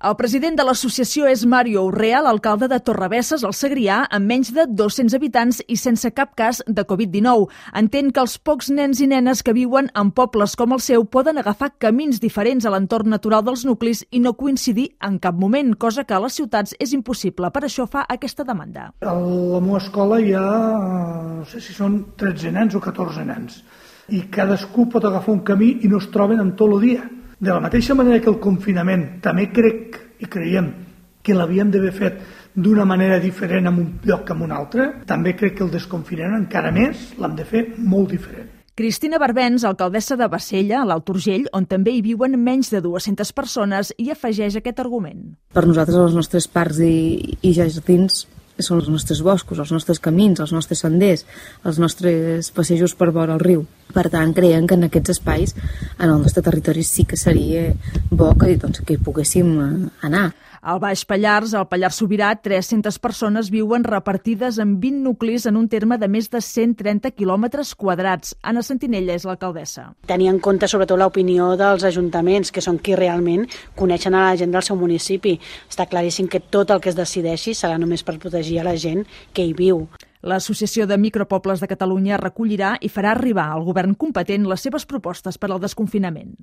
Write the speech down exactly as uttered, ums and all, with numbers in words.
El president de l'associació és Mario Urrea, l'alcalde de Torrebesses, al Segrià, amb menys de dos-cents habitants i sense cap cas de covid dinou. Entén que els pocs nens i nenes que viuen en pobles com el seu poden agafar camins diferents a l'entorn natural dels nuclis i no coincidir en cap moment, cosa que a les ciutats és impossible. Per això fa aquesta demanda. A la meva escola hi ha, no sé si són tretze nens o catorze nens, i cadascú pot agafar un camí i no es troben en tot el dia. De la mateixa manera que el confinament també crec i creiem que l'havíem d'haver fet d'una manera diferent en un lloc que en un altre, també crec que el desconfinament encara més l'hem de fer molt diferent. Cristina Barbens, alcaldessa de Bassella, a l'Alt Urgell, on també hi viuen menys de dues-centes persones, i afegeix aquest argument. Per nosaltres, els nostres parcs i, i jardins són els nostres boscos, els nostres camins, els nostres senders, els nostres passejos per vora el riu. Per tant, creiem que en aquests espais, en el nostre territori, sí que seria bo que, doncs, que hi poguéssim anar. Al Baix Pallars, al Pallars Sobirà, tres-centes persones viuen repartides en vint nuclis en un terme de més de cent trenta quilòmetres quadrats. Anna Sentinella és l'alcaldessa. Tenir en compte sobretot l'opinió dels ajuntaments, que són qui realment coneixen a la gent del seu municipi. Està claríssim que tot el que es decideixi serà només per protegir a la gent que hi viu. L'Associació de Micropobles de Catalunya recollirà i farà arribar al govern competent les seves propostes per al desconfinament.